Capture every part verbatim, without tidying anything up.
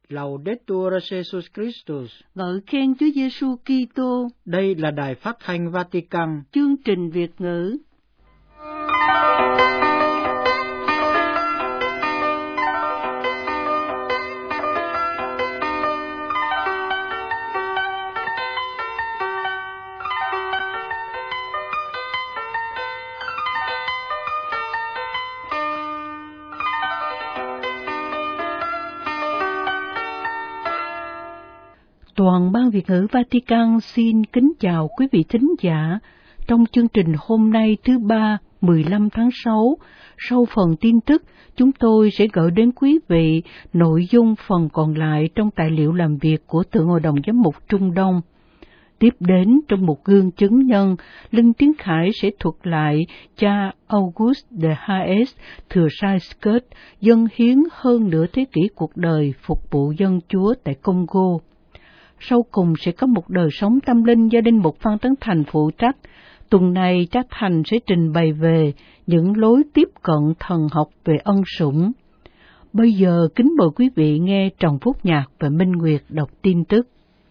Laudetur Jesus Christus. Ngợi khen Chúa Giêsu Kitô. Đây là đài phát thanh Vatican. Chương trình Việt ngữ. Toàn ban Việt ngữ Vatican xin kính chào quý vị thính giả. Trong chương trình hôm nay thứ ba, mười lăm tháng sáu, sau phần tin tức, chúng tôi sẽ gửi đến quý vị nội dung phần còn lại trong tài liệu làm việc của Thượng Hội đồng Giám mục Trung Đông. Tiếp đến, trong một gương chứng nhân, Linh Tiến Khải sẽ thuật lại cha Auguste de Haes thừa sai Scott dâng hiến hơn nửa thế kỷ cuộc đời phục vụ dân Chúa tại Congo. Sau cùng sẽ có một đời sống tâm linh do Linh mục Phan Tấn Thành phụ trách. Tuần này cha Thành sẽ trình bày về những lối tiếp cận thần học về ân sủng. Bây giờ kính mời quý vị nghe Trần Phúc Nhạc và Minh Nguyệt đọc tin tức.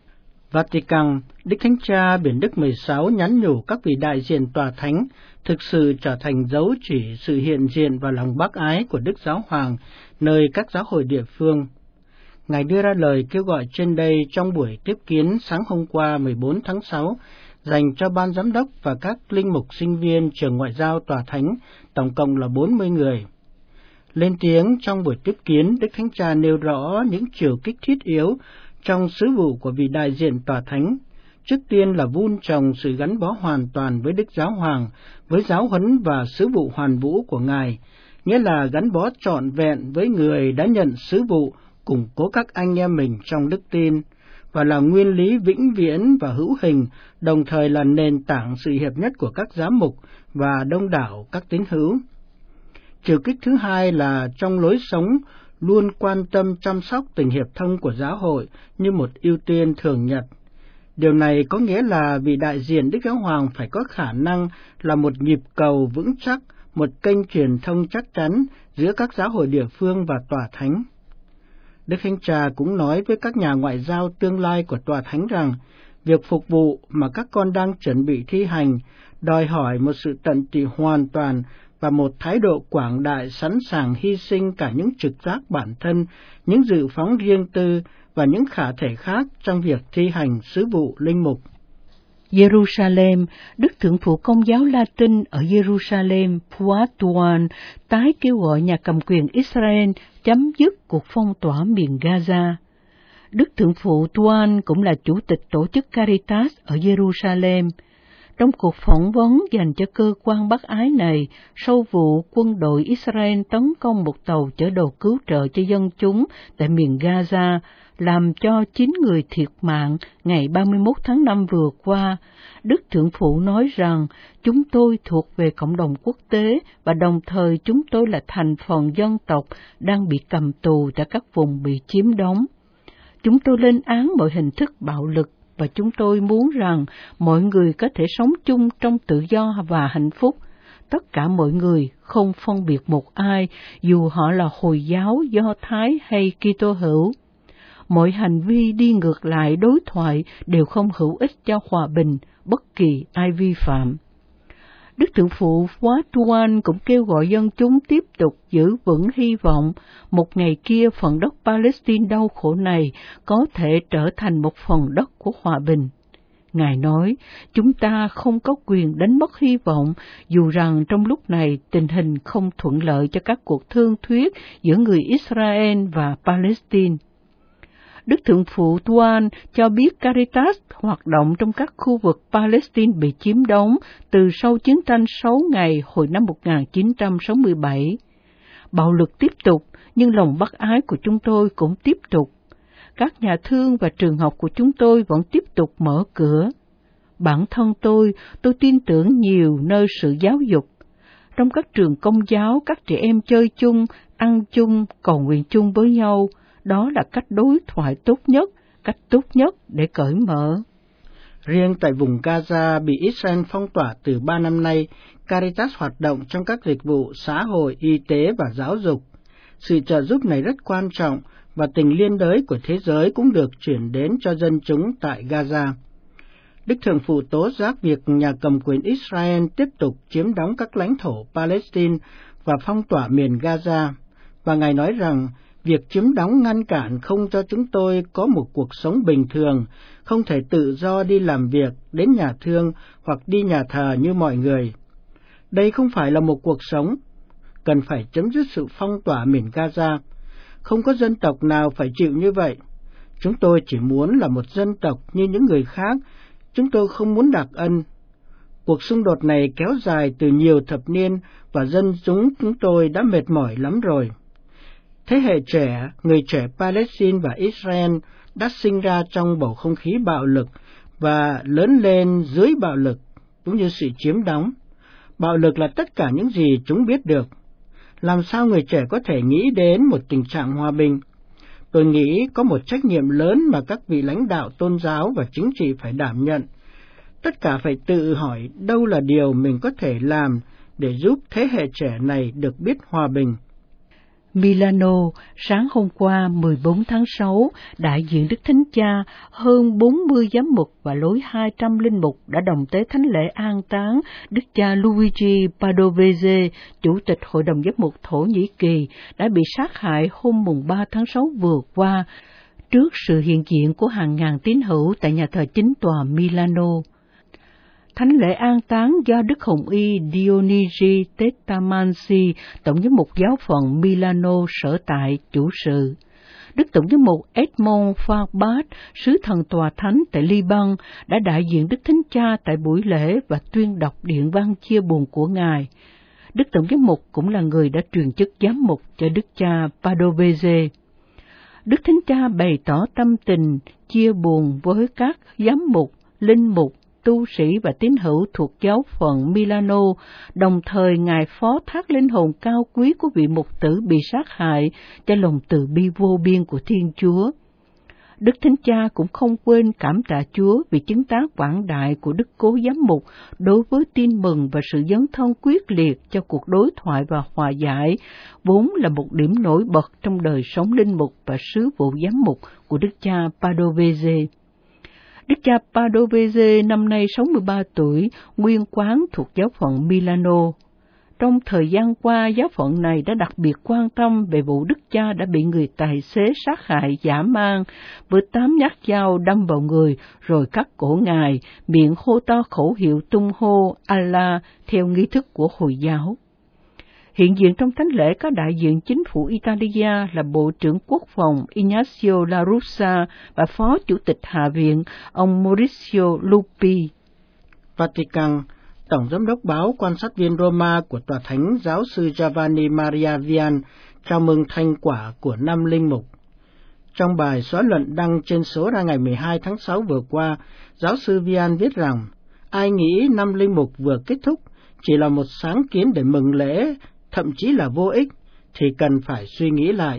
Vatican, Đức Thánh Cha Biển Đức mười sáu nhắn nhủ các vị đại diện tòa thánh thực sự trở thành dấu chỉ sự hiện diện và lòng bác ái của Đức Giáo Hoàng nơi các giáo hội địa phương. Ngài đưa ra lời kêu gọi trên đây trong buổi tiếp kiến sáng hôm qua mười bốn tháng sáu dành cho ban giám đốc và các linh mục sinh viên trường ngoại giao tòa thánh, tổng cộng là bốn mươi người. Lên tiếng trong buổi tiếp kiến, Đức Thánh Cha nêu rõ những chiều kích thiết yếu trong sứ vụ của vị đại diện tòa thánh. Trước tiên là vun trồng sự gắn bó hoàn toàn với Đức Giáo Hoàng, với giáo huấn và sứ vụ hoàn vũ của Ngài, nghĩa là gắn bó trọn vẹn với người đã nhận sứ vụ, củng cố các anh em mình trong đức tin, và là nguyên lý vĩnh viễn và hữu hình, đồng thời là nền tảng sự hiệp nhất của các giám mục và đông đảo các tín hữu. Chiều kích thứ hai là trong lối sống luôn quan tâm chăm sóc tình hiệp thông của giáo hội như một ưu tiên thường nhật. Điều này có nghĩa là vị đại diện Đức Giáo Hoàng phải có khả năng là một nhịp cầu vững chắc, một kênh truyền thông chắc chắn giữa các giáo hội địa phương và tòa thánh. Đức Thánh Cha cũng nói với các nhà ngoại giao tương lai của tòa thánh rằng, việc phục vụ mà các con đang chuẩn bị thi hành đòi hỏi một sự tận tụy hoàn toàn và một thái độ quảng đại sẵn sàng hy sinh cả những trực giác bản thân, những dự phóng riêng tư và những khả thể khác trong việc thi hành sứ vụ linh mục. Jerusalem, Đức Thượng phụ Công giáo Latin ở Jerusalem, Fuad Tuan, tái kêu gọi nhà cầm quyền Israel chấm dứt cuộc phong tỏa miền Gaza. Đức Thượng phụ Tuan cũng là chủ tịch tổ chức Caritas ở Jerusalem. Trong cuộc phỏng vấn dành cho cơ quan bác ái này, sau vụ quân đội Israel tấn công một tàu chở đồ cứu trợ cho dân chúng tại miền Gaza, làm cho chín người thiệt mạng ngày ba mươi mốt tháng năm vừa qua, Đức Thượng phụ nói rằng chúng tôi thuộc về cộng đồng quốc tế và đồng thời chúng tôi là thành phần dân tộc đang bị cầm tù tại các vùng bị chiếm đóng. Chúng tôi lên án mọi hình thức bạo lực và chúng tôi muốn rằng mọi người có thể sống chung trong tự do và hạnh phúc. Tất cả mọi người, không phân biệt một ai, dù họ là Hồi giáo, Do Thái hay Kitô hữu. Mọi hành vi đi ngược lại đối thoại đều không hữu ích cho hòa bình, bất kỳ ai vi phạm. Đức Thượng phụ Fuad Tuan cũng kêu gọi dân chúng tiếp tục giữ vững hy vọng một ngày kia phần đất Palestine đau khổ này có thể trở thành một phần đất của hòa bình. Ngài nói, chúng ta không có quyền đánh mất hy vọng, dù rằng trong lúc này tình hình không thuận lợi cho các cuộc thương thuyết giữa người Israel và Palestine. Đức Thượng phụ Tuan cho biết Caritas hoạt động trong các khu vực Palestine bị chiếm đóng từ sau chiến tranh sáu ngày hồi năm một nghìn chín trăm sáu mươi bảy. Bạo lực tiếp tục, nhưng lòng bác ái của chúng tôi cũng tiếp tục. Các nhà thương và trường học của chúng tôi vẫn tiếp tục mở cửa. Bản thân tôi, tôi tin tưởng nhiều nơi sự giáo dục. Trong các trường công giáo, các trẻ em chơi chung, ăn chung, cầu nguyện chung với nhau. Đó là cách đối thoại tốt nhất, cách tốt nhất để cởi mở. Riêng tại vùng Gaza bị Israel phong tỏa từ ba năm nay, Caritas hoạt động trong các dịch vụ xã hội, y tế và giáo dục. Sự trợ giúp này rất quan trọng và tình liên đới của thế giới cũng được chuyển đến cho dân chúng tại Gaza. Đức Thượng Phụ tố giác việc nhà cầm quyền Israel tiếp tục chiếm đóng các lãnh thổ Palestine và phong tỏa miền Gaza, và Ngài nói rằng việc chiếm đóng ngăn cản không cho chúng tôi có một cuộc sống bình thường, không thể tự do đi làm việc, đến nhà thương hoặc đi nhà thờ như mọi người. Đây không phải là một cuộc sống, cần phải chấm dứt sự phong tỏa miền Gaza. Không có dân tộc nào phải chịu như vậy. Chúng tôi chỉ muốn là một dân tộc như những người khác, chúng tôi không muốn đặc ân. Cuộc xung đột này kéo dài từ nhiều thập niên và dân chúng chúng tôi đã mệt mỏi lắm rồi. Thế hệ trẻ, người trẻ Palestine và Israel đã sinh ra trong bầu không khí bạo lực và lớn lên dưới bạo lực, cũng như sự chiếm đóng. Bạo lực là tất cả những gì chúng biết được. Làm sao người trẻ có thể nghĩ đến một tình trạng hòa bình? Tôi nghĩ có một trách nhiệm lớn mà các vị lãnh đạo tôn giáo và chính trị phải đảm nhận. Tất cả phải tự hỏi đâu là điều mình có thể làm để giúp thế hệ trẻ này được biết hòa bình. Milano, sáng hôm qua mười bốn tháng sáu, đại diện Đức Thánh Cha, hơn bốn mươi giám mục và lối hai trăm linh mục đã đồng tế thánh lễ an táng Đức cha Luigi Padovese, Chủ tịch Hội đồng Giám mục Thổ Nhĩ Kỳ, đã bị sát hại hôm mùng ba tháng sáu vừa qua, trước sự hiện diện của hàng ngàn tín hữu tại nhà thờ chính tòa Milano. Thánh lễ an táng do Đức Hồng Y Dionigi Tetamansi, Tổng giám mục giáo phận Milano sở tại chủ sự. Đức Tổng giám mục Edmond Farbat, sứ thần tòa thánh tại Liban, đã đại diện Đức Thánh Cha tại buổi lễ và tuyên đọc điện văn chia buồn của Ngài. Đức Tổng giám mục cũng là người đã truyền chức giám mục cho Đức cha Padovese. Đức Thánh Cha bày tỏ tâm tình chia buồn với các giám mục, linh mục, tu sĩ và tín hữu thuộc giáo phận Milano, đồng thời Ngài phó thác linh hồn cao quý của vị mục tử bị sát hại cho lòng từ bi vô biên của Thiên Chúa. Đức Thánh Cha cũng không quên cảm tạ Chúa vì chứng tá quảng đại của Đức Cố Giám mục đối với tin mừng và sự dấn thân quyết liệt cho cuộc đối thoại và hòa giải, vốn là một điểm nổi bật trong đời sống linh mục và sứ vụ giám mục của Đức cha Padovese. Đức cha Padovese năm nay sáu mươi ba tuổi, nguyên quán thuộc giáo phận Milano. Trong thời gian qua, giáo phận này đã đặc biệt quan tâm về vụ đức cha đã bị người tài xế sát hại dã man với tám nhát dao đâm vào người rồi cắt cổ Ngài, miệng hô to khẩu hiệu tung hô Allah theo nghi thức của Hồi giáo. Hiện diện trong thánh lễ có đại diện chính phủ Italia là Bộ trưởng Quốc phòng Ignazio La Russa và Phó Chủ tịch Hạ viện ông Maurizio Lupi. Vatican, Tổng giám đốc báo quan sát viên Roma của Tòa Thánh giáo sư Giovanni Maria Vian chào mừng thành quả của năm linh mục. Trong bài xóa luận đăng trên số ra ngày mười hai tháng sáu vừa qua, giáo sư Vian viết rằng, ai nghĩ năm linh mục vừa kết thúc chỉ là một sáng kiến để mừng lễ, thậm chí là vô ích, thì cần phải suy nghĩ lại.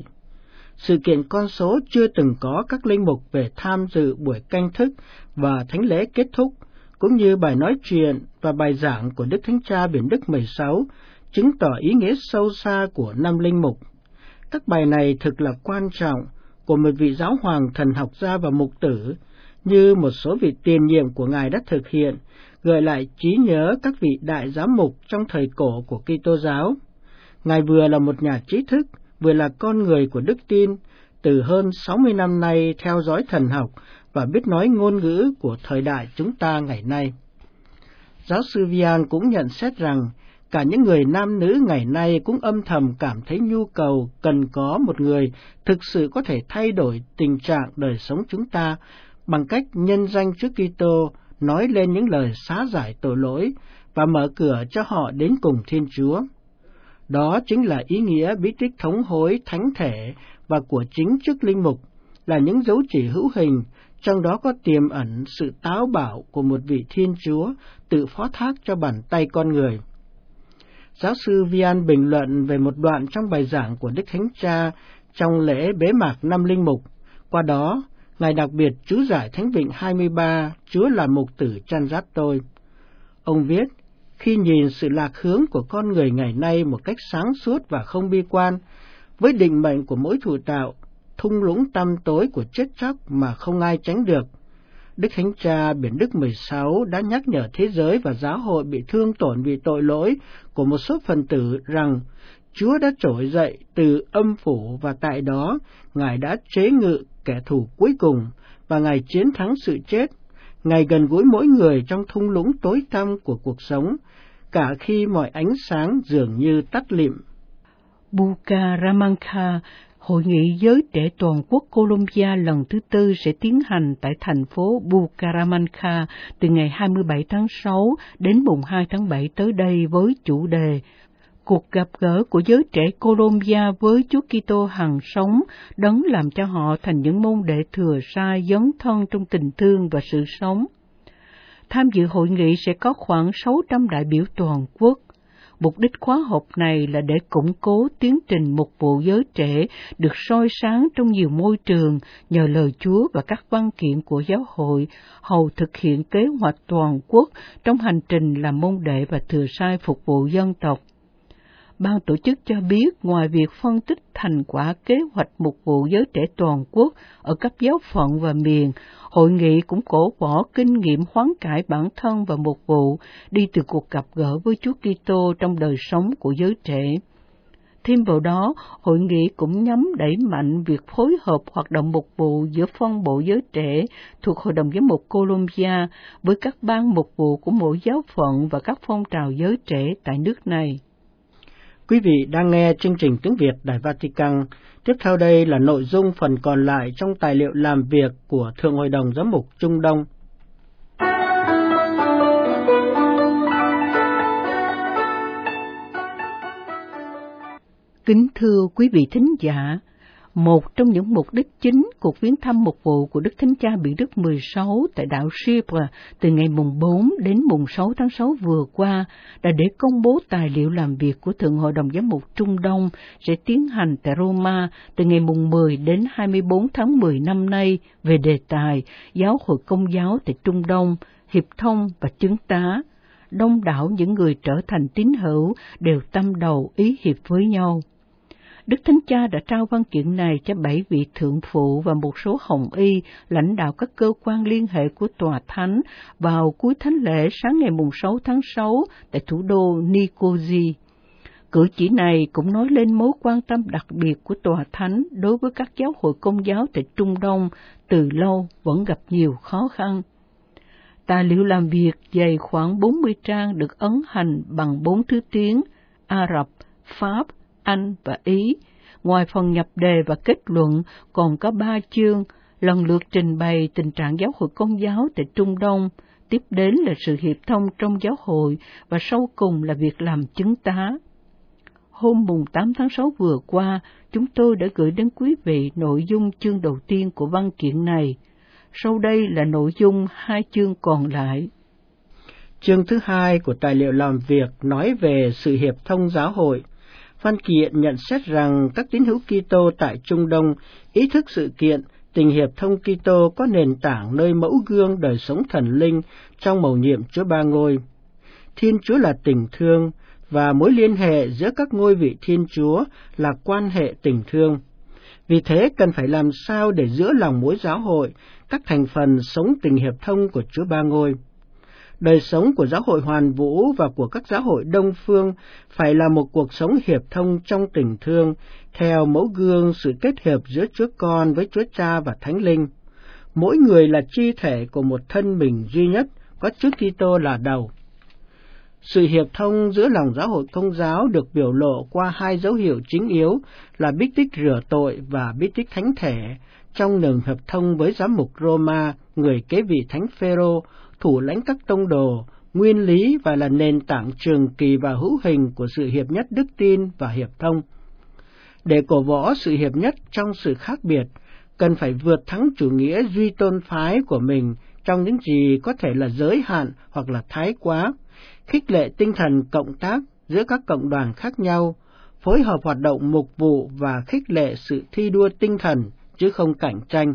Sự kiện con số chưa từng có các linh mục về tham dự buổi canh thức và thánh lễ kết thúc, cũng như bài nói chuyện và bài giảng của Đức Thánh Cha Biển Đức mười sáu, chứng tỏ ý nghĩa sâu xa của năm linh mục. Các bài này thực là quan trọng của một vị giáo hoàng thần học gia và mục tử, như một số vị tiền nhiệm của Ngài đã thực hiện, gợi lại trí nhớ các vị đại giám mục trong thời cổ của Kitô giáo. Ngài vừa là một nhà trí thức, vừa là con người của đức tin, từ hơn sáu mươi năm nay theo dõi thần học và biết nói ngôn ngữ của thời đại chúng ta ngày nay. Giáo sư Vian cũng nhận xét rằng, cả những người nam nữ ngày nay cũng âm thầm cảm thấy nhu cầu cần có một người thực sự có thể thay đổi tình trạng đời sống chúng ta bằng cách nhân danh Chúa Kitô, nói lên những lời xá giải tội lỗi và mở cửa cho họ đến cùng Thiên Chúa. Đó chính là ý nghĩa bí tích thống hối thánh thể và của chính chức linh mục, là những dấu chỉ hữu hình, trong đó có tiềm ẩn sự táo bạo của một vị Thiên Chúa tự phó thác cho bàn tay con người. Giáo sư Vian bình luận về một đoạn trong bài giảng của Đức Thánh Cha trong lễ bế mạc năm linh mục. Qua đó, Ngài đặc biệt chú giải Thánh Vịnh hai mươi ba, Chúa là mục tử chăn dắt tôi. Ông viết, khi nhìn sự lạc hướng của con người ngày nay một cách sáng suốt và không bi quan, với định mệnh của mỗi thụ tạo, thung lũng tăm tối của chết chóc mà không ai tránh được. Đức Thánh Cha Biển Đức mười sáu đã nhắc nhở thế giới và giáo hội bị thương tổn vì tội lỗi của một số phần tử rằng Chúa đã trỗi dậy từ âm phủ và tại đó Ngài đã chế ngự kẻ thù cuối cùng và Ngài chiến thắng sự chết. Ngài gần gũi mỗi người trong thung lũng tối tăm của cuộc sống, cả khi mọi ánh sáng dường như tắt lịm. Bucaramanga, Hội nghị giới trẻ toàn quốc Colombia lần thứ tư sẽ tiến hành tại thành phố Bucaramanga từ ngày hai mươi bảy tháng sáu đến mùng hai tháng bảy tới đây với chủ đề Cuộc gặp gỡ của giới trẻ Colombia với Chúa Kitô hằng sống, đấng làm cho họ thành những môn đệ thừa sai dấn thân trong tình thương và sự sống. Tham dự hội nghị sẽ có khoảng sáu trăm đại biểu toàn quốc. Mục đích khóa học này là để củng cố tiến trình mục vụ giới trẻ được soi sáng trong nhiều môi trường nhờ lời Chúa và các văn kiện của giáo hội, hầu thực hiện kế hoạch toàn quốc trong hành trình làm môn đệ và thừa sai phục vụ dân tộc. Ban tổ chức cho biết ngoài việc phân tích thành quả kế hoạch mục vụ giới trẻ toàn quốc ở cấp giáo phận và miền, hội nghị cũng cổ võ kinh nghiệm hoán cải bản thân và mục vụ đi từ cuộc gặp gỡ với Chúa Kitô trong đời sống của giới trẻ. Thêm vào đó, hội nghị cũng nhắm đẩy mạnh việc phối hợp hoạt động mục vụ giữa phân bộ giới trẻ thuộc Hội đồng Giám mục Colombia với các ban mục vụ của mỗi giáo phận và các phong trào giới trẻ tại nước này. Quý vị đang nghe chương trình tiếng Việt Đài Vatican. Tiếp theo đây là nội dung phần còn lại trong tài liệu làm việc của Thượng Hội đồng Giám mục Trung Đông. Kính thưa quý vị thính giả, một trong những mục đích chính cuộc viếng thăm mục vụ của Đức Thánh Cha Biển Đức mười sáu tại đảo Chypre từ ngày mùng bốn đến mùng sáu tháng sáu vừa qua là để công bố tài liệu làm việc của Thượng Hội đồng Giám mục Trung Đông sẽ tiến hành tại Roma từ ngày mùng mười đến hai mươi bốn tháng mười năm nay về đề tài Giáo hội Công giáo tại Trung Đông, hiệp thông và chứng tá. Đông đảo những người trở thành tín hữu đều tâm đầu ý hiệp với nhau. Đức Thánh Cha đã trao văn kiện này cho bảy vị thượng phụ và một số hồng y, lãnh đạo các cơ quan liên hệ của Tòa Thánh vào cuối thánh lễ sáng ngày mùng sáu tháng sáu tại thủ đô Nicosia. Cử chỉ này cũng nói lên mối quan tâm đặc biệt của Tòa Thánh đối với các giáo hội Công giáo tại Trung Đông từ lâu vẫn gặp nhiều khó khăn. Tài liệu làm việc dày khoảng bốn mươi trang được ấn hành bằng bốn thứ tiếng Ả Rập, Pháp, Anh và Ý. Ngoài phần nhập đề và kết luận, còn có ba chương, lần lượt trình bày tình trạng giáo hội Công giáo tại Trung Đông, tiếp đến là sự hiệp thông trong giáo hội và sau cùng là việc làm chứng tá. Hôm mùng tám tháng sáu vừa qua, chúng tôi đã gửi đến quý vị nội dung chương đầu tiên của văn kiện này. Sau đây là nội dung hai chương còn lại. Chương thứ hai của tài liệu làm việc nói về sự hiệp thông giáo hội. Văn kiện nhận xét rằng các tín hữu Kitô tại Trung Đông ý thức sự kiện tình hiệp thông Kitô có nền tảng nơi mẫu gương đời sống thần linh trong mầu nhiệm Chúa Ba Ngôi. Thiên Chúa là tình thương và mối liên hệ giữa các ngôi vị Thiên Chúa là quan hệ tình thương. Vì thế cần phải làm sao để giữa lòng mỗi giáo hội các thành phần sống tình hiệp thông của Chúa Ba Ngôi. Đời sống của giáo hội Hoàn Vũ và của các giáo hội Đông Phương phải là một cuộc sống hiệp thông trong tình thương, theo mẫu gương sự kết hợp giữa Chúa Con với Chúa Cha và Thánh Linh. Mỗi người là chi thể của một thân mình duy nhất, có Chúa Kitô là đầu. Sự hiệp thông giữa lòng giáo hội Công giáo được biểu lộ qua hai dấu hiệu chính yếu là bí tích rửa tội và bí tích thánh thể, trong nền hiệp thông với giám mục Roma, người kế vị Thánh Phêrô, thủ lãnh các tông đồ, nguyên lý và là nền tảng trường kỳ và hữu hình của sự hiệp nhất đức tin và hiệp thông. Để cổ võ sự hiệp nhất trong sự khác biệt, cần phải vượt thắng chủ nghĩa duy tôn phái của mình trong những gì có thể là giới hạn hoặc là thái quá, khích lệ tinh thần cộng tác giữa các cộng đoàn khác nhau, phối hợp hoạt động mục vụ và khích lệ sự thi đua tinh thần chứ không cạnh tranh.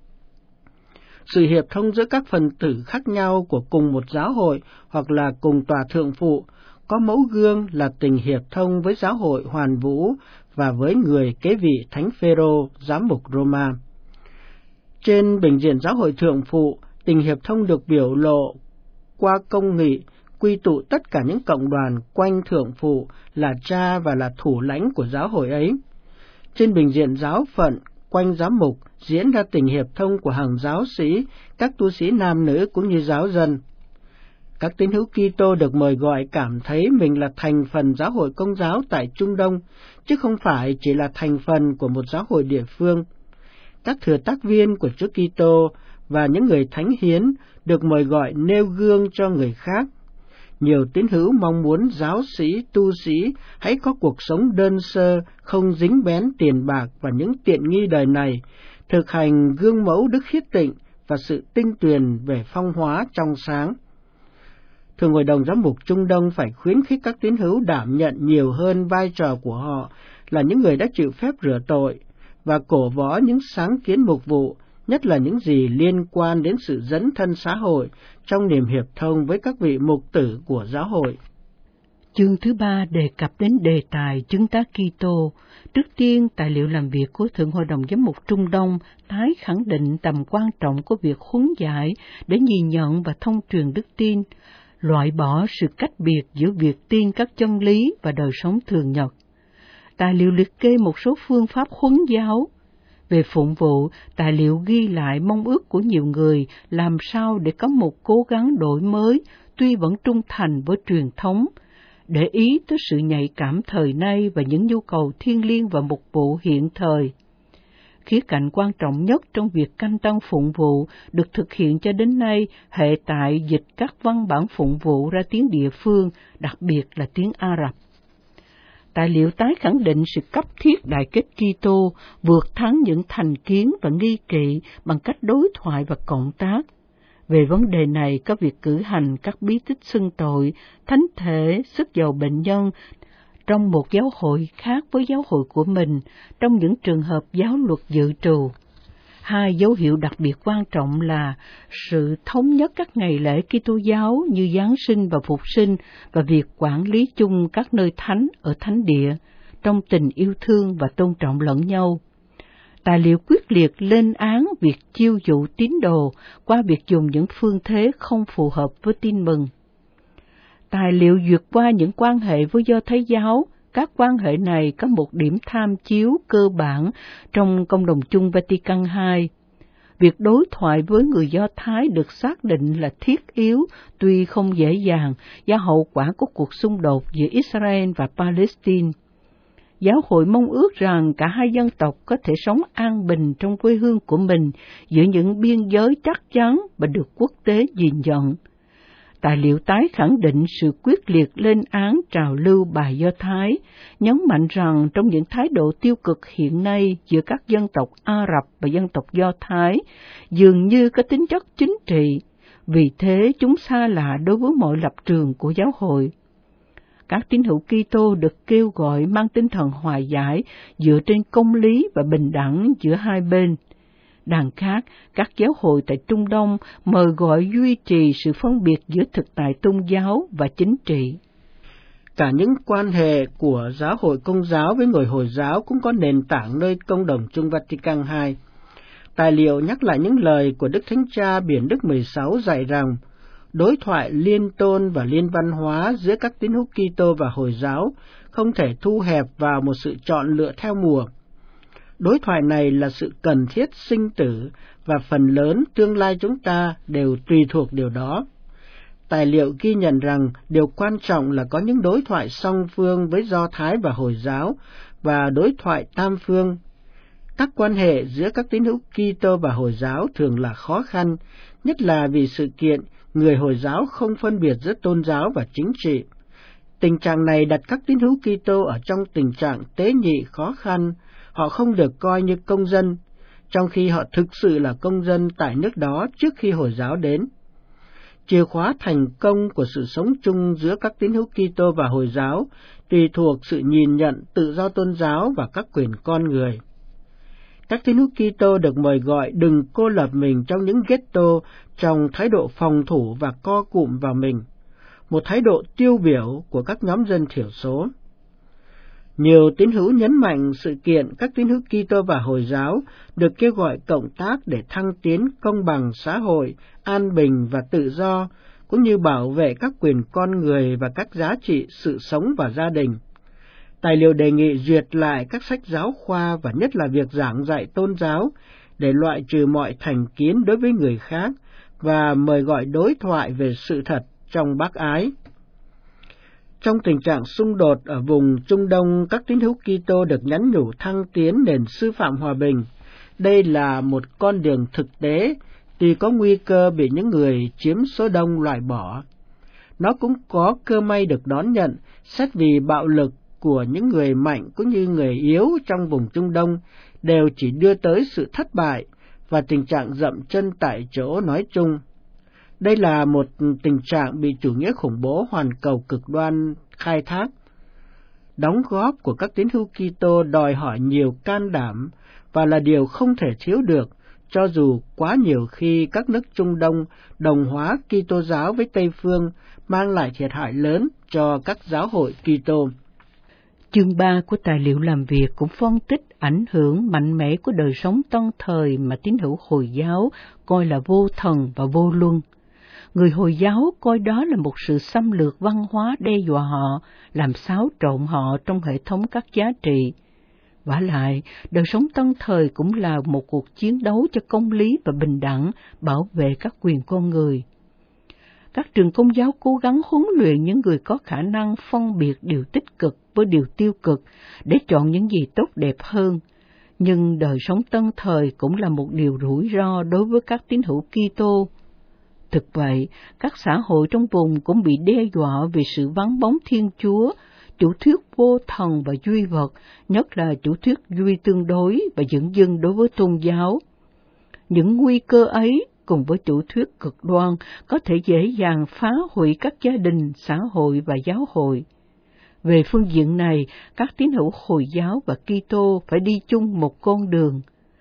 Sự hiệp thông giữa các phần tử khác nhau của cùng một giáo hội hoặc là cùng tòa thượng phụ có mẫu gương là tình hiệp thông với giáo hội Hoàn Vũ và với người kế vị Thánh Phêrô, giám mục Roma. Trên bình diện giáo hội thượng phụ, tình hiệp thông được biểu lộ qua công nghị quy tụ tất cả những cộng đoàn quanh thượng phụ là cha và là thủ lãnh của giáo hội ấy. Trên bình diện giáo phận, quanh giám mục diễn ra tình hiệp thông của hàng giáo sĩ, các tu sĩ nam nữ cũng như giáo dân. Các tín hữu Kitô được mời gọi cảm thấy mình là thành phần giáo hội Công giáo tại Trung Đông, chứ không phải chỉ là thành phần của một giáo hội địa phương. Các thừa tác viên của Chúa Kitô và những người thánh hiến được mời gọi nêu gương cho người khác. Nhiều tín hữu mong muốn giáo sĩ, tu sĩ hãy có cuộc sống đơn sơ, không dính bén tiền bạc và những tiện nghi đời này, thực hành gương mẫu đức khiết tịnh và sự tinh tuyền về phong hóa trong sáng. Thường Hội đồng Giám mục Trung Đông phải khuyến khích các tín hữu đảm nhận nhiều hơn vai trò của họ là những người đã chịu phép rửa tội và cổ võ những sáng kiến mục vụ, nhất là những gì liên quan đến sự dấn thân xã hội trong niềm hiệp thông với các vị mục tử của giáo hội. Chương thứ ba đề cập đến đề tài chứng tá Kitô. Trước tiên, tài liệu làm việc của Thượng Hội đồng Giám mục Trung Đông tái khẳng định tầm quan trọng của việc huấn dạy để nhìn nhận và thông truyền đức tin, loại bỏ sự cách biệt giữa việc tin các chân lý và đời sống thường nhật. Tài liệu liệt kê một số phương pháp huấn giáo. Về phụng vụ, tài liệu ghi lại mong ước của nhiều người làm sao để có một cố gắng đổi mới, tuy vẫn trung thành với truyền thống, để ý tới sự nhạy cảm thời nay và những nhu cầu thiêng liêng và mục vụ hiện thời. Khía cạnh quan trọng nhất trong việc canh tân phụng vụ được thực hiện cho đến nay hệ tại dịch các văn bản phụng vụ ra tiếng địa phương, đặc biệt là tiếng Ả Rập. Tài liệu tái khẳng định sự cấp thiết đại kết Kitô vượt thắng những thành kiến và nghi kỵ bằng cách đối thoại và cộng tác. Về vấn đề này có việc cử hành các bí tích xưng tội, thánh thể, sức dầu bệnh nhân trong một giáo hội khác với giáo hội của mình, trong những trường hợp giáo luật dự trù. Hai dấu hiệu đặc biệt quan trọng là sự thống nhất các ngày lễ Kitô giáo như Giáng sinh và Phục sinh và việc quản lý chung các nơi thánh ở thánh địa trong tình yêu thương và tôn trọng lẫn nhau. Tài liệu quyết liệt lên án việc chiêu dụ tín đồ qua việc dùng những phương thế không phù hợp với tin mừng. Tài liệu duyệt qua những quan hệ với Do Thái giáo. Các quan hệ này có một điểm tham chiếu cơ bản trong Công đồng chung Vatican hai. Việc đối thoại với người Do Thái được xác định là thiết yếu, tuy không dễ dàng, do hậu quả của cuộc xung đột giữa Israel và Palestine. Giáo hội mong ước rằng cả hai dân tộc có thể sống an bình trong quê hương của mình, giữa những biên giới chắc chắn và được quốc tế gìn nhận. Tài liệu tái khẳng định sự quyết liệt lên án trào lưu bài Do Thái, nhấn mạnh rằng trong những thái độ tiêu cực hiện nay giữa các dân tộc Ả Rập và dân tộc Do Thái, dường như có tính chất chính trị, vì thế chúng xa lạ đối với mọi lập trường của giáo hội. Các tín hữu Kitô được kêu gọi mang tinh thần hòa giải dựa trên công lý và bình đẳng giữa hai bên. Đằng khác, các giáo hội tại Trung Đông mời gọi duy trì sự phân biệt giữa thực tại tôn giáo và chính trị. Cả những quan hệ của giáo hội Công giáo với người Hồi giáo cũng có nền tảng nơi Công đồng chung Vatican hai. Tài liệu nhắc lại những lời của Đức Thánh Cha Biển Đức mười sáu dạy rằng đối thoại liên tôn và liên văn hóa giữa các tín hữu Kitô và Hồi giáo không thể thu hẹp vào một sự chọn lựa theo mùa. Đối thoại này là sự cần thiết sinh tử và phần lớn tương lai chúng ta đều tùy thuộc điều đó. Tài liệu ghi nhận rằng điều quan trọng là có những đối thoại song phương với Do Thái và Hồi giáo và đối thoại tam phương. Các quan hệ giữa các tín hữu Kitô và Hồi giáo thường là khó khăn, nhất là vì sự kiện người Hồi giáo không phân biệt giữa tôn giáo và chính trị. Tình trạng này đặt các tín hữu Kitô ở trong tình trạng tế nhị khó khăn. Họ không được coi như công dân, trong khi họ thực sự là công dân tại nước đó trước khi Hồi giáo đến. Chìa khóa thành công của sự sống chung giữa các tín hữu Kitô và Hồi giáo tùy thuộc sự nhìn nhận tự do tôn giáo và các quyền con người. Các tín hữu Kitô được mời gọi đừng cô lập mình trong những ghetto trong thái độ phòng thủ và co cụm vào mình, một thái độ tiêu biểu của các nhóm dân thiểu số. Nhiều tín hữu nhấn mạnh sự kiện các tín hữu Kitô và Hồi giáo được kêu gọi cộng tác để thăng tiến công bằng xã hội, an bình và tự do, cũng như bảo vệ các quyền con người và các giá trị sự sống và gia đình. Tài liệu đề nghị duyệt lại các sách giáo khoa và nhất là việc giảng dạy tôn giáo để loại trừ mọi thành kiến đối với người khác và mời gọi đối thoại về sự thật trong bác ái. Trong tình trạng xung đột ở vùng Trung Đông, các tín hữu Kitô được nhắn nhủ thăng tiến nền sư phạm hòa bình. Đây là một con đường thực tế, tuy có nguy cơ bị những người chiếm số đông loại bỏ. Nó cũng có cơ may được đón nhận, xét vì bạo lực của những người mạnh cũng như người yếu trong vùng Trung Đông đều chỉ đưa tới sự thất bại và tình trạng dậm chân tại chỗ nói chung. Đây là một tình trạng bị chủ nghĩa khủng bố hoàn cầu cực đoan khai thác. Đóng góp của các tín hữu Kitô đòi hỏi nhiều can đảm và là điều không thể thiếu được, cho dù quá nhiều khi các nước Trung Đông đồng hóa Kitô giáo với Tây phương mang lại thiệt hại lớn cho các giáo hội Kitô. Chương ba của tài liệu làm việc cũng phân tích ảnh hưởng mạnh mẽ của đời sống tân thời mà tín hữu Hồi giáo coi là vô thần và vô luân. Người Hồi giáo coi đó là một sự xâm lược văn hóa đe dọa họ, làm xáo trộn họ trong hệ thống các giá trị. Vả lại, đời sống tân thời cũng là một cuộc chiến đấu cho công lý và bình đẳng, bảo vệ các quyền con người. Các trường Công giáo cố gắng huấn luyện những người có khả năng phân biệt điều tích cực với điều tiêu cực để chọn những gì tốt đẹp hơn. Nhưng đời sống tân thời cũng là một điều rủi ro đối với các tín hữu Kitô. Thực vậy, các xã hội trong vùng cũng bị đe dọa vì sự vắng bóng Thiên Chúa, chủ thuyết vô thần và duy vật, nhất là chủ thuyết duy tương đối và dửng dưng đối với tôn giáo. Những nguy cơ ấy cùng với chủ thuyết cực đoan có thể dễ dàng phá hủy các gia đình, xã hội và giáo hội. Về phương diện này, các tín hữu Hồi giáo và Kitô phải đi chung một con đường.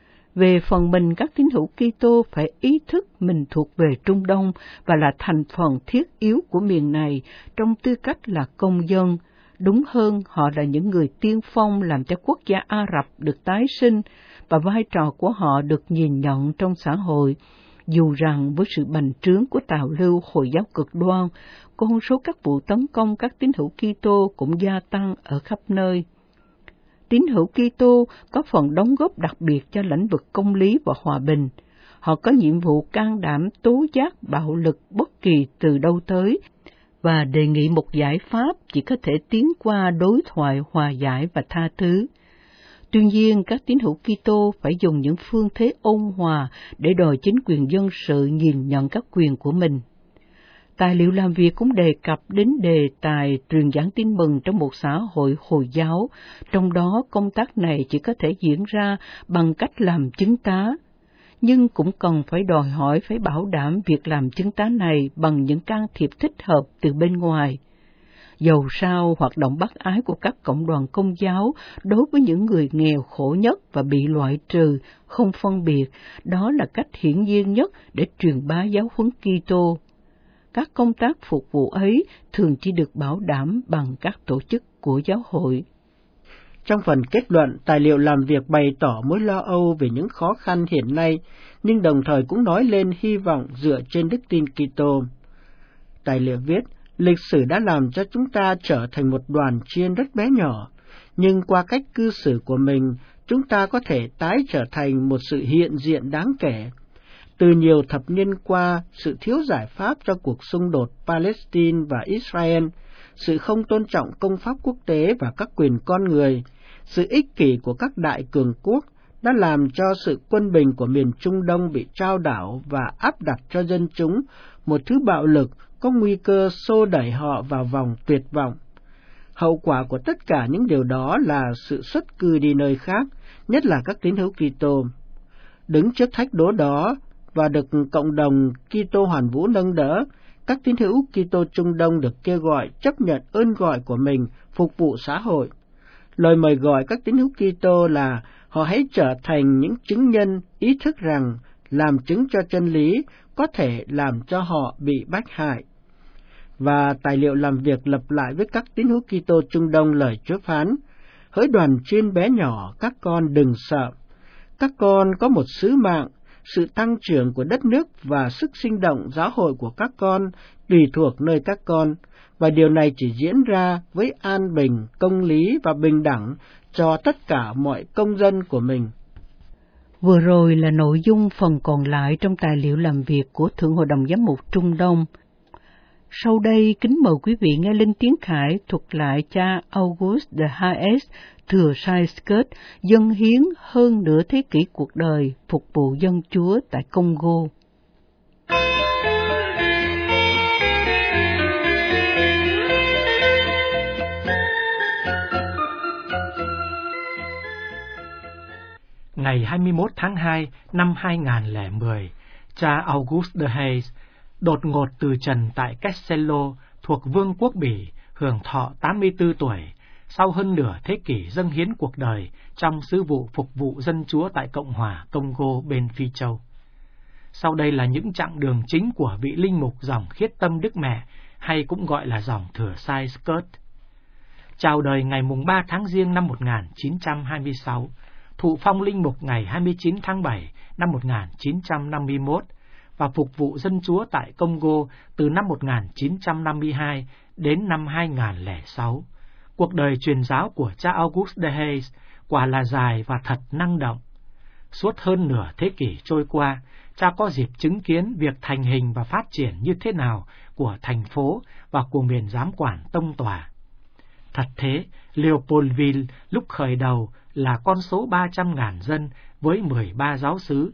Về phần mình, các tín hữu Kitô phải ý thức mình thuộc về Trung Đông và là thành phần thiết yếu của miền này trong tư cách là công dân. Đúng hơn, họ là những người tiên phong làm cho quốc gia Ả Rập được tái sinh và vai trò của họ được nhìn nhận trong xã hội. Dù rằng với sự bành trướng của trào lưu Hồi giáo cực đoan, con số các vụ tấn công các tín hữu Kitô cũng gia tăng ở khắp nơi. Tín hữu Kitô có phần đóng góp đặc biệt cho lĩnh vực công lý và hòa bình. Họ có nhiệm vụ can đảm tố giác bạo lực bất kỳ từ đâu tới và đề nghị một giải pháp chỉ có thể tiến qua đối thoại hòa giải và tha thứ. Tuy nhiên, các tín hữu Kitô phải dùng những phương thế ôn hòa để đòi chính quyền dân sự nhìn nhận các quyền của mình. Tài liệu làm việc cũng đề cập đến đề tài truyền giảng tin mừng trong một xã hội Hồi giáo, trong đó công tác này chỉ có thể diễn ra bằng cách làm chứng tá, nhưng cũng cần phải đòi hỏi phải bảo đảm việc làm chứng tá này bằng những can thiệp thích hợp từ bên ngoài. Dầu sao, hoạt động bác ái của các cộng đoàn Công giáo đối với những người nghèo khổ nhất và bị loại trừ, không phân biệt, đó là cách hiển nhiên nhất để truyền bá giáo huấn Kitô. Các công tác phục vụ ấy thường chỉ được bảo đảm bằng các tổ chức của giáo hội. Trong phần kết luận, tài liệu làm việc bày tỏ mối lo âu về những khó khăn hiện nay, nhưng đồng thời cũng nói lên hy vọng dựa trên đức tin Kitô. Tài liệu viết, lịch sử đã làm cho chúng ta trở thành một đoàn chiên rất bé nhỏ, nhưng qua cách cư xử của mình, chúng ta có thể tái trở thành một sự hiện diện đáng kể. Từ nhiều thập niên qua, sự thiếu giải pháp cho cuộc xung đột Palestine và Israel, sự không tôn trọng công pháp quốc tế và các quyền con người, sự ích kỷ của các đại cường quốc đã làm cho sự quân bình của miền Trung Đông bị trao đảo và áp đặt cho dân chúng một thứ bạo lực có nguy cơ xô đẩy họ vào vòng tuyệt vọng. Hậu quả của tất cả những điều đó là sự xuất cư đi nơi khác, nhất là các tín hữu Kitô. Đứng trước thách đố đó và được cộng đồng Kitô Hoàn Vũ nâng đỡ, các tín hữu Kitô Trung Đông được kêu gọi chấp nhận ơn gọi của mình phục vụ xã hội. Lời mời gọi các tín hữu Kitô là họ hãy trở thành những chứng nhân ý thức rằng làm chứng cho chân lý có thể làm cho họ bị bách hại. Và tài liệu làm việc lặp lại với các tín hữu Kitô Trung Đông lời Chúa phán, Hỡi đoàn chiên bé nhỏ, các con đừng sợ. Các con có một sứ mạng, sự tăng trưởng của đất nước và sức sinh động giáo hội của các con tùy thuộc nơi các con, và điều này chỉ diễn ra với an bình, công lý và bình đẳng cho tất cả mọi công dân của mình. Vừa rồi là nội dung phần còn lại trong tài liệu làm việc của Thượng Hội đồng Giám mục Trung Đông. Sau đây, kính mời quý vị nghe Linh Tiến Khải thuật lại cha August de Haes, thừa sai Scott, dâng hiến hơn nửa thế kỷ cuộc đời phục vụ dân Chúa tại Congo. Ngày hai mươi mốt tháng hai năm hai nghìn lẻ mười, cha August de Haes đột ngột từ trần tại Castello thuộc Vương quốc Bỉ, hưởng thọ tám mươi tư tuổi, sau hơn nửa thế kỷ dâng hiến cuộc đời trong sứ vụ phục vụ dân Chúa tại Cộng hòa Congo bên Phi Châu. Sau đây là những chặng đường chính của vị linh mục dòng Khiết Tâm Đức Mẹ, hay cũng gọi là dòng Thừa Sai Scott. Chào đời ngày mùng ba tháng Giêng năm một nghìn chín trăm hai mươi sáu, thụ phong linh mục ngày hai mươi chín tháng bảy năm một nghìn chín trăm năm mươi mốt, và phục vụ dân Chúa tại Congo từ năm một nghìn chín trăm năm mươi hai đến năm hai nghìn lẻ sáu. Cuộc đời truyền giáo của cha August de Haes quả là dài và thật năng động. Suốt hơn nửa thế kỷ trôi qua, cha có dịp chứng kiến việc thành hình và phát triển như thế nào của thành phố và của miền giám quản tông tòa. Thật thế, Leopoldville lúc khởi đầu là con số ba trăm nghìn dân với mười ba giáo xứ,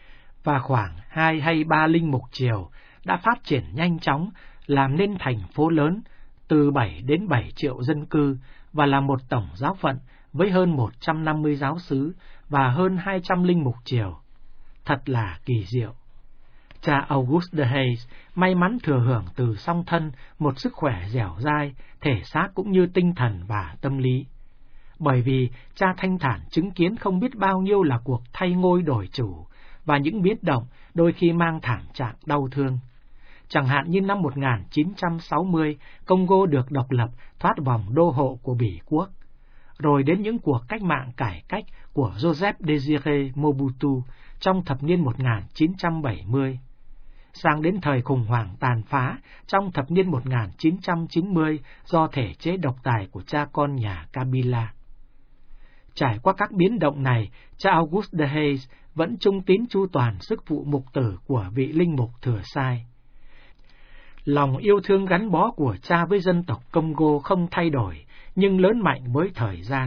và khoảng hai hay ba linh mục triều đã phát triển nhanh chóng, làm nên thành phố lớn từ bảy đến bảy triệu dân cư, và là một tổng giáo phận với hơn một trăm năm mươi giáo xứ và hơn hai trăm linh mục triều. Thật là kỳ diệu. Cha August de Haes may mắn thừa hưởng từ song thân một sức khỏe dẻo dai, thể xác cũng như tinh thần và tâm lý. Bởi vì cha thanh thản chứng kiến không biết bao nhiêu là cuộc thay ngôi đổi chủ, và những biến động đôi khi mang thảm trạng đau thương. Chẳng hạn như năm một nghìn chín trăm sáu mươi, Congo được độc lập thoát vòng đô hộ của Bỉ quốc. Rồi đến những cuộc cách mạng cải cách của Joseph Désiré Mobutu trong thập niên một nghìn chín trăm bảy mươi. Sang đến thời khủng hoảng tàn phá trong thập niên một nghìn chín trăm chín mươi do thể chế độc tài của cha con nhà Kabila. Trải qua các biến động này, cha August de Haes vẫn trung tín chu toàn sức vụ mục tử của vị linh mục Thừa Sai. Lòng yêu thương gắn bó của cha với dân tộc Congo không thay đổi, nhưng lớn mạnh với thời gian.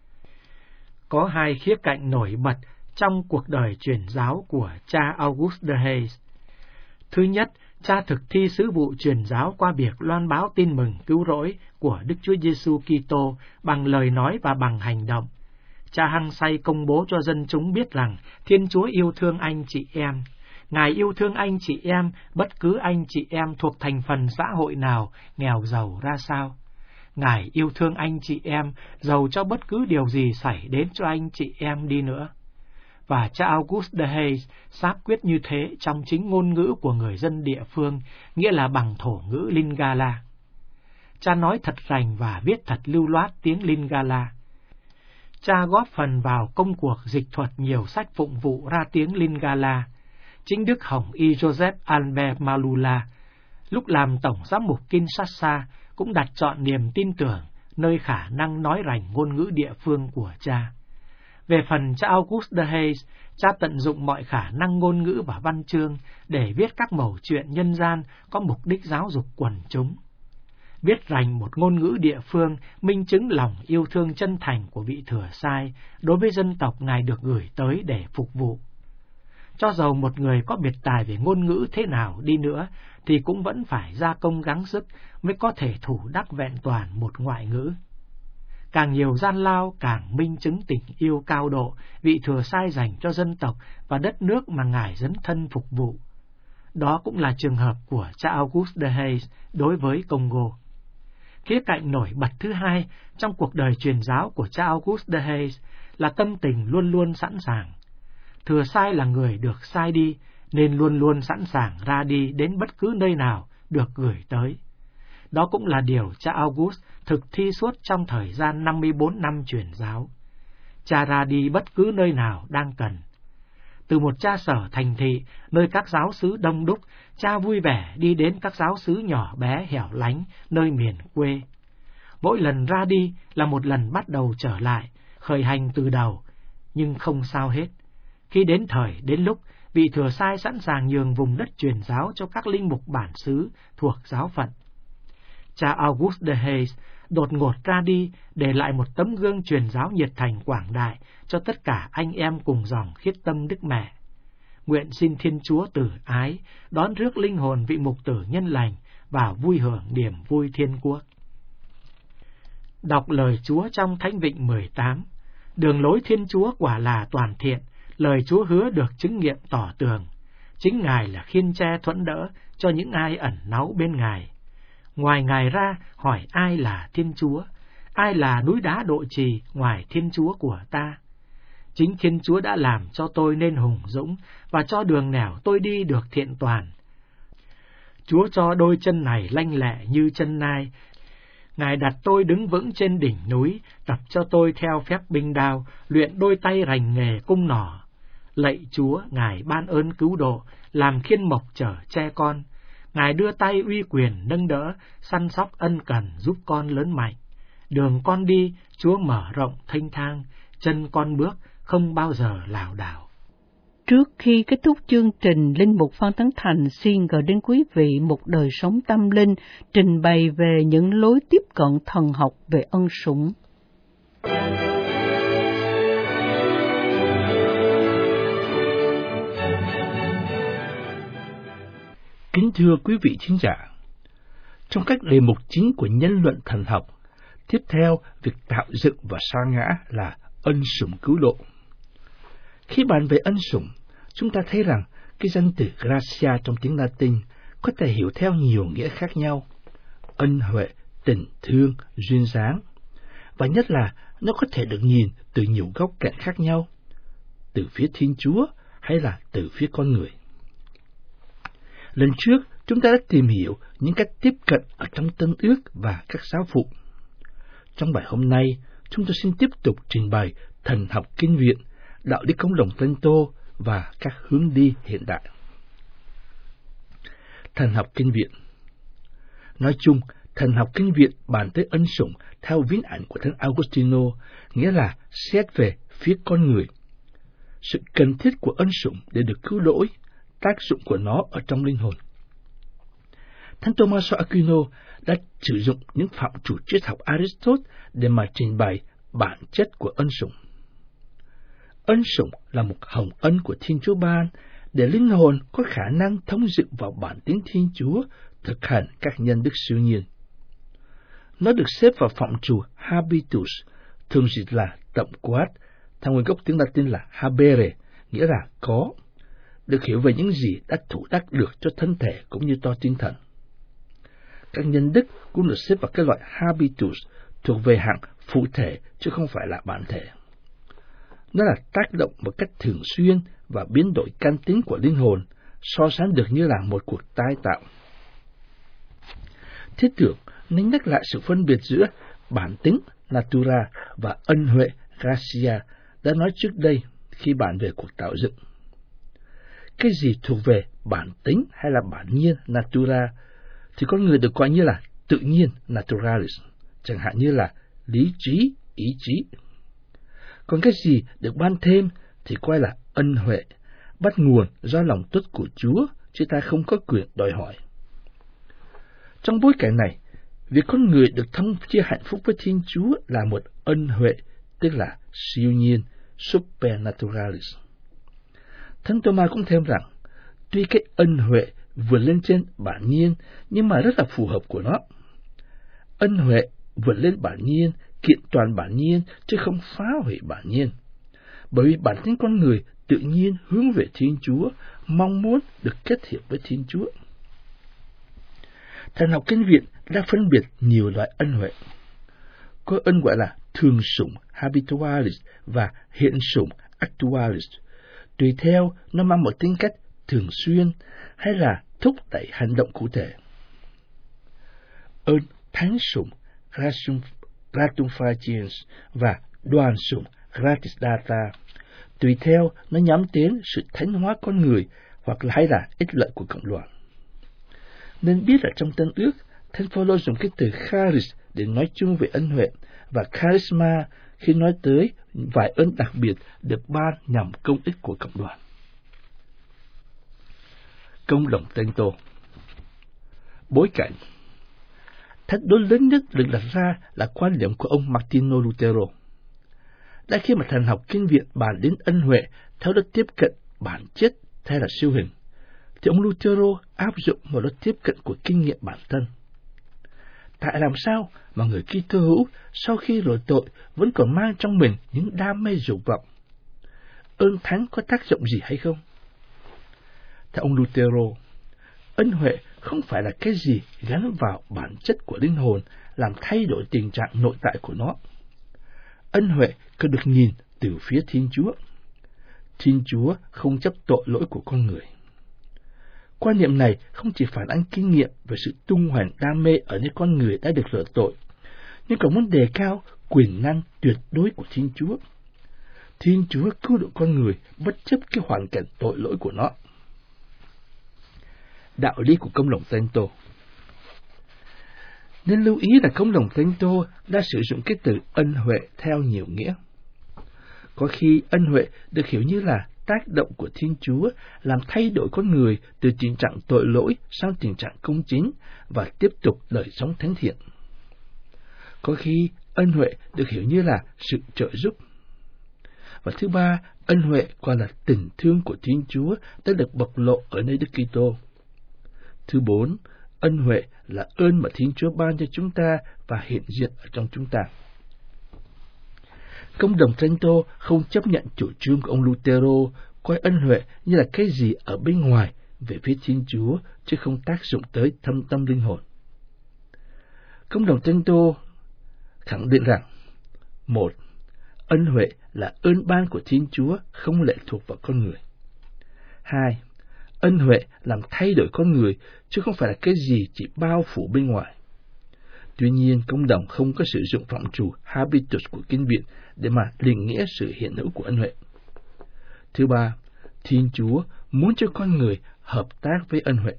Có hai khía cạnh nổi bật trong cuộc đời truyền giáo của cha August de Haes. Thứ nhất, cha thực thi sứ vụ truyền giáo qua việc loan báo tin mừng cứu rỗi của Đức Chúa Giêsu Kitô bằng lời nói và bằng hành động. Cha hăng say công bố cho dân chúng biết rằng Thiên Chúa yêu thương anh chị em. Ngài yêu thương anh chị em, bất cứ anh chị em thuộc thành phần xã hội nào, nghèo giàu ra sao. Ngài yêu thương anh chị em, dầu cho bất cứ điều gì xảy đến cho anh chị em đi nữa. Và cha August de Haes xác quyết như thế trong chính ngôn ngữ của người dân địa phương, nghĩa là bằng thổ ngữ Lingala. Cha nói thật rành và viết thật lưu loát tiếng Lingala. Cha góp phần vào công cuộc dịch thuật nhiều sách phụng vụ ra tiếng Lingala. Chính Đức Hồng Y Joseph Albert Malula, lúc làm tổng giám mục Kinshasa, cũng đặt trọn niềm tin tưởng nơi khả năng nói rành ngôn ngữ địa phương của cha. Về phần cha August de Haes, cha tận dụng mọi khả năng ngôn ngữ và văn chương để viết các mẩu chuyện nhân gian có mục đích giáo dục quần chúng. Viết rành một ngôn ngữ địa phương minh chứng lòng yêu thương chân thành của vị Thừa Sai đối với dân tộc Ngài được gửi tới để phục vụ. Cho dầu một người có biệt tài về ngôn ngữ thế nào đi nữa, thì cũng vẫn phải gia công gắng sức mới có thể thủ đắc vẹn toàn một ngoại ngữ. Càng nhiều gian lao càng minh chứng tình yêu cao độ vị Thừa Sai dành cho dân tộc và đất nước mà Ngài dấn thân phục vụ. Đó cũng là trường hợp của cha August de Haes đối với Congo. Khía cạnh nổi bật thứ hai trong cuộc đời truyền giáo của cha August de Haes là tâm tình luôn luôn sẵn sàng. Thừa Sai là người được sai đi, nên luôn luôn sẵn sàng ra đi đến bất cứ nơi nào được gửi tới. Đó cũng là điều cha August thực thi suốt trong thời gian năm mươi bốn năm truyền giáo. Cha ra đi bất cứ nơi nào đang cần. Từ một cha sở thành thị, nơi các giáo xứ đông đúc, cha vui vẻ đi đến các giáo xứ nhỏ bé hẻo lánh, nơi miền quê. Mỗi lần ra đi là một lần bắt đầu trở lại, khởi hành từ đầu, nhưng không sao hết. Khi đến thời, đến lúc, vị thừa sai sẵn sàng nhường vùng đất truyền giáo cho các linh mục bản xứ thuộc giáo phận. Cha Auguste de Hayes đột ngột ra đi, để lại một tấm gương truyền giáo nhiệt thành quảng đại cho tất cả anh em cùng dòng khiết tâm Đức Mẹ. Nguyện xin Thiên Chúa từ ái đón rước linh hồn vị mục tử nhân lành vào vui hưởng niềm vui thiên quốc. Đọc lời Chúa trong Thánh Vịnh mười tám. Đường lối Thiên Chúa quả là toàn thiện, lời Chúa hứa được chứng nghiệm tỏ tường. Chính Ngài là khiên tre thuẫn đỡ cho những ai ẩn náu bên Ngài. Ngoài Ngài ra, hỏi ai là Thiên Chúa? Ai là núi đá độ trì ngoài Thiên Chúa của ta? Chính Thiên Chúa đã làm cho tôi nên hùng dũng, và cho đường nẻo tôi đi được thiện toàn. Chúa cho đôi chân này lanh lẹ như chân nai. Ngài đặt tôi đứng vững trên đỉnh núi, tập cho tôi theo phép binh đao, luyện đôi tay rành nghề cung nỏ. Lạy Chúa, Ngài ban ơn cứu độ, làm khiên mộc chở che con. Ngài đưa tay uy quyền nâng đỡ, săn sóc ân cần giúp con lớn mạnh. Đường con đi, Chúa mở rộng thênh thang, chân con bước không bao giờ lảo đảo. Trước khi kết thúc chương trình, Linh mục Phan Tấn Thành xin gửi đến quý vị một đời sống tâm linh trình bày về những lối tiếp cận thần học về ân sủng. Kính thưa quý vị thính giả, trong các đề mục chính của nhân luận thần học, tiếp theo việc tạo dựng và sa ngã là ân sủng cứu độ. Khi bàn về ân sủng, chúng ta thấy rằng cái danh từ gratia trong tiếng Latin có thể hiểu theo nhiều nghĩa khác nhau: ân huệ, tình thương, duyên dáng, và nhất là nó có thể được nhìn từ nhiều góc cạnh khác nhau, từ phía Thiên Chúa hay là từ phía con người. Lần trước, chúng ta đã tìm hiểu những cách tiếp cận ở trong Tân Ước và các giáo phụ. Trong bài hôm nay, chúng tôi xin tiếp tục trình bày thần học kinh viện, đạo lý công đồng Tân Tô và các hướng đi hiện đại. Thần học kinh viện. Nói chung, thần học kinh viện bàn tới ân sủng theo viễn ảnh của Thánh Augustino, nghĩa là xét về phía con người. Sự cần thiết của ân sủng để được cứu rỗi, tác dụng của nó ở trong linh hồn. Thánh Thomas Aquino đã sử dụng những phạm chủ triết học Aristotle để mà trình bày bản chất của ân sủng. Ân sủng là một hồng ân của Thiên Chúa ban để linh hồn có khả năng thông dự vào bản tính Thiên Chúa, thực hành các nhân đức siêu nhiên. Nó được xếp vào phạm chủ habitus, thường dịch là tổng quát, theo nguyên gốc tiếng Latin là habere, nghĩa là có, được hiểu về những gì đã thủ đắc được cho thân thể cũng như to tinh thần. Các nhân đức cũng được xếp vào cái loại habitus, thuộc về hạng phụ thể chứ không phải là bản thể. Nó là tác động một cách thường xuyên và biến đổi căn tính của linh hồn, so sánh được như là một cuộc tái tạo. Thiết tưởng nên nhắc lại sự phân biệt giữa bản tính natura và ân huệ gratia đã nói trước đây khi bàn về cuộc tạo dựng. Cái gì thuộc về bản tính hay là bản nhiên natura thì con người được coi như là tự nhiên naturalis, chẳng hạn như là lý trí, ý chí. Còn cái gì được ban thêm thì coi là ân huệ, bắt nguồn do lòng tốt của Chúa, chứ ta không có quyền đòi hỏi. Trong bối cảnh này, việc con người được thông chia hạnh phúc với Thiên Chúa là một ân huệ, tức là siêu nhiên, supernaturalis. Thánh Thomas cũng thêm rằng, tuy cái ân huệ vượt lên trên bản nhiên, nhưng mà rất là phù hợp của nó. Ân huệ vượt lên bản nhiên, kiện toàn bản nhiên, chứ không phá hủy bản nhiên. Bởi vì bản tính con người tự nhiên hướng về Thiên Chúa, mong muốn được kết hiệp với Thiên Chúa. Thần học kinh viện đã phân biệt nhiều loại ân huệ. Có ân gọi là thường sủng habitualis và hiện sủng actualis, tùy theo nó mang một tính cách thường xuyên hay là thúc đẩy hành động cụ thể. ơn thánh sủng Gratium Faciens và đoàn sủng Gratis Data, tùy theo nó nhắm đến sự thánh hóa con người hoặc là hay là ích lợi của cộng đoàn. Nên biết là trong Tân Ước, Thánh Phaolô dùng cái từ charis để nói chung về ân huệ và charisma khi nói tới vài ơn đặc biệt được ban nhằm công ích của cộng đoàn. Công đồng Tento. Bối cảnh. Thách đố lớn nhất được đặt ra là quan điểm của ông Martino Lutero. Đã khi mà thần học kinh viện bàn đến ân huệ theo lối tiếp cận bản chất hay là siêu hình, thì ông Lutero áp dụng một lối tiếp cận của kinh nghiệm bản thân. Tại làm sao mà người Kitô hữu sau khi rửa tội vẫn còn mang trong mình những đam mê dục vọng? Ơn thánh có tác dụng gì hay không? Theo ông Lutero, ân huệ không phải là cái gì gắn vào bản chất của linh hồn làm thay đổi tình trạng nội tại của nó. Ân huệ cần được nhìn từ phía Thiên Chúa. Thiên Chúa không chấp tội lỗi của con người. Quan niệm này không chỉ phản ánh kinh nghiệm về sự tung hoành đam mê ở những con người đã được rửa tội, nhưng còn muốn đề cao quyền năng tuyệt đối của Thiên Chúa. Thiên Chúa cứu độ con người bất chấp cái hoàn cảnh tội lỗi của nó. Đạo lý của công đồng Tento. Nên lưu ý là công đồng Tento đã sử dụng cái từ ân huệ theo nhiều nghĩa. Có khi ân huệ được hiểu như là tác động của Thiên Chúa làm thay đổi con người từ tình trạng tội lỗi sang tình trạng công chính và tiếp tục đời sống thánh thiện. Có khi ân huệ được hiểu như là sự trợ giúp. Và thứ ba, ân huệ còn là tình thương của Thiên Chúa đã được bộc lộ ở nơi Đức Kitô. Thứ bốn, ân huệ là ơn mà Thiên Chúa ban cho chúng ta và hiện diện ở trong chúng ta. Công đồng Tento không chấp nhận chủ trương của ông Lutero coi ân huệ như là cái gì ở bên ngoài về phía Thiên Chúa, chứ không tác dụng tới thâm tâm linh hồn. Công đồng Tento khẳng định rằng: một. Ân huệ là ơn ban của Thiên Chúa, không lệ thuộc vào con người. Hai. Ân huệ làm thay đổi con người, chứ không phải là cái gì chỉ bao phủ bên ngoài. Tuy nhiên, công đồng không có sử dụng phạm trù habitus của kinh viện để mà định nghĩa sự hiện hữu của ân huệ. Thứ ba, Thiên Chúa muốn cho con người hợp tác với ân huệ.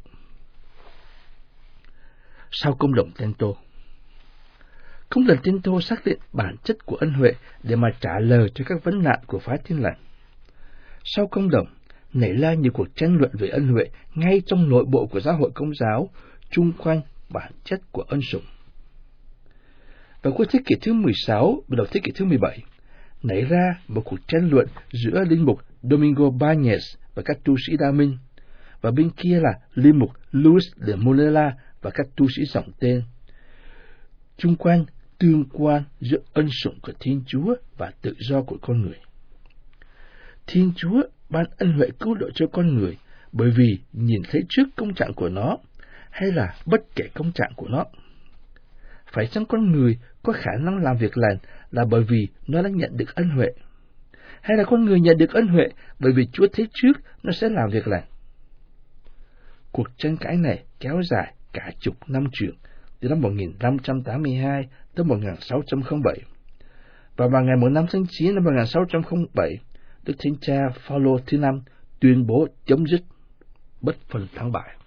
Sau công đồng Tento, công đồng Tento xác định bản chất của ân huệ để mà trả lời cho các vấn nạn của phái Tin Lành. Sau công đồng, nảy ra nhiều cuộc tranh luận về ân huệ ngay trong nội bộ của giáo hội Công giáo, chung quanh bản chất của ân sủng. Vào cuối thế kỷ thứ mười sáu và đầu thế kỷ thứ mười bảy, nảy ra một cuộc tranh luận giữa linh mục Domingo Bañez và các tu sĩ Đa Minh, và bên kia là linh mục Luis de Molela và các tu sĩ dòng tên, chung quanh tương quan giữa ân sủng của Thiên Chúa và tự do của con người. Thiên Chúa ban ân huệ cứu độ cho con người bởi vì nhìn thấy trước công trạng của nó, hay là bất kể công trạng của nó? Phải chăng con người có khả năng làm việc lành là bởi vì nó đã nhận được ân huệ? Hay là con người nhận được ân huệ bởi vì Chúa thấy trước nó sẽ làm việc lành? Cuộc tranh cãi này kéo dài cả chục năm trường, từ năm một nghìn năm trăm tám mươi hai tới một nghìn sáu trăm lẻ bảy. Và vào ngày năm tháng chín năm một nghìn sáu trăm lẻ bảy, Đức Thánh Cha Phaolô thứ năm tuyên bố chấm dứt, bất phân thắng bại.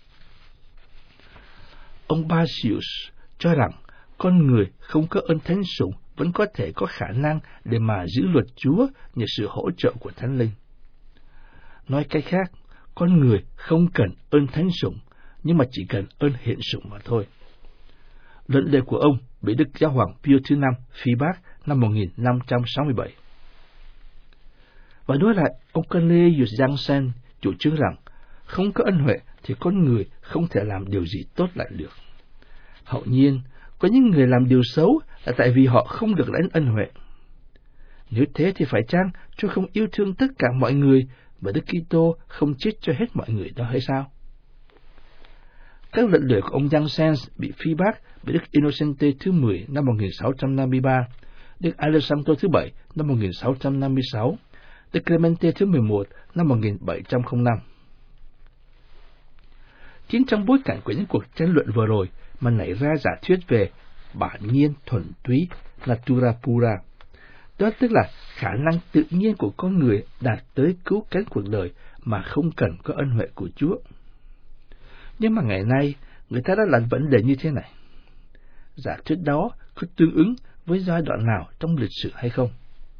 Ông Basius cho rằng con người không có ơn thánh sủng vẫn có thể có khả năng để mà giữ luật Chúa nhờ sự hỗ trợ của Thánh Linh. Nói cách khác, con người không cần ơn thánh sủng, nhưng mà chỉ cần ơn hiện sủng mà thôi. Luận đề của ông bị Đức Giáo hoàng Pio thứ năm phỉ bác năm một nghìn năm trăm sáu mươi bảy. Và đối lại, ông Cornelius Jansen chủ trương rằng không có ân huệ thì con người không thể làm điều gì tốt lại được. Hậu nhiên, có những người làm điều xấu là tại vì họ không được lãnh ân huệ. Nếu thế thì phải chăng Chúa không yêu thương tất cả mọi người và Đức Kitô không chết cho hết mọi người đó hay sao? Các luận điệu của ông Jansen bị phỉ bác bởi Đức Innocente thứ mười năm một nghìn sáu trăm năm mươi ba, Đức Alessandro thứ bảy năm một nghìn sáu trăm năm mươi sáu, Đức Clemente thứ mười một năm một nghìn bảy trăm lẻ năm. Chính trong bối cảnh của những cuộc tranh luận vừa rồi mà nảy ra giả thuyết về bản nhiên thuần túy natura pura. Đó tức là khả năng tự nhiên của con người đạt tới cứu cánh cuộc đời mà không cần có ân huệ của Chúa. Nhưng mà ngày nay, người ta đã đặt vấn đề như thế này. Giả thuyết đó có tương ứng với giai đoạn nào trong lịch sử hay không?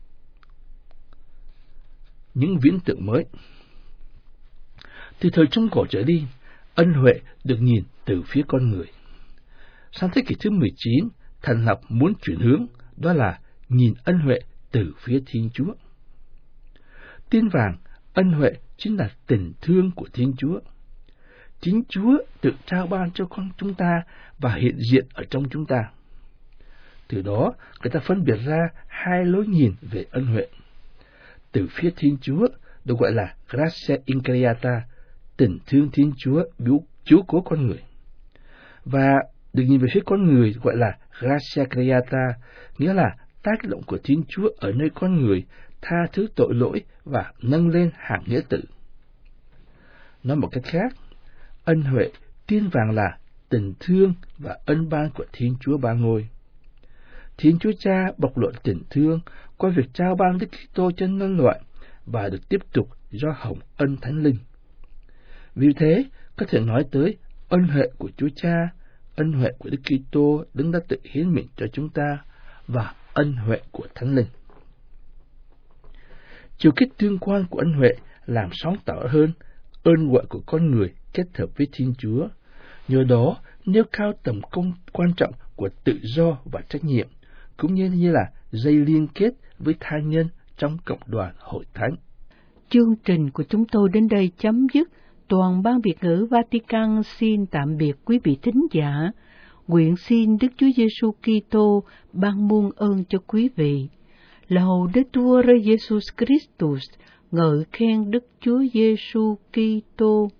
Những viễn tượng mới. Từ thời Trung Cổ trở đi, ân huệ được nhìn từ phía con người. Sang thế kỷ thứ mười chín, thần học muốn chuyển hướng, đó là nhìn ân huệ từ phía Thiên Chúa. Tiên vàng, ân huệ chính là tình thương của Thiên Chúa. Chính Chúa tự trao ban cho con chúng ta và hiện diện ở trong chúng ta. Từ đó, người ta phân biệt ra hai lối nhìn về ân huệ. Từ phía Thiên Chúa được gọi là gratia increata, tình thương Thiên Chúa biếu chiếu cố con người. Và được nhìn về phía con người gọi là gratia creata, nghĩa là tác động của Thiên Chúa ở nơi con người tha thứ tội lỗi và nâng lên hạng nghĩa tử. Nói một cách khác, ân huệ tiên vàng là tình thương và ân ban của Thiên Chúa Ba Ngôi. Thiên Chúa Cha bộc lộ tình thương qua việc trao ban Đức Kitô cho nhân loại và được tiếp tục do hồng ân Thánh Linh. Vì thế, có thể nói tới ân huệ của Chúa Cha, ân huệ của Đức Kitô đấng đã tự hiến mình cho chúng ta và ân huệ của Thánh Linh. Chiều kích tương quan của ân huệ làm sáng tỏ hơn ơn gọi của con người kết hợp với Thiên Chúa, nhờ đó nêu cao tầm công quan trọng của tự do và trách nhiệm, cũng như như là dây liên kết với tha nhân trong cộng đoàn hội thánh. Chương trình của chúng tôi đến đây chấm dứt. Toàn ban Việt ngữ Vatican xin tạm biệt quý vị thính giả. Nguyện xin Đức Chúa Giêsu Kitô ban muôn ơn cho quý vị. Laudetur Jesus Christus, ngợi khen Đức Chúa Giêsu Kitô.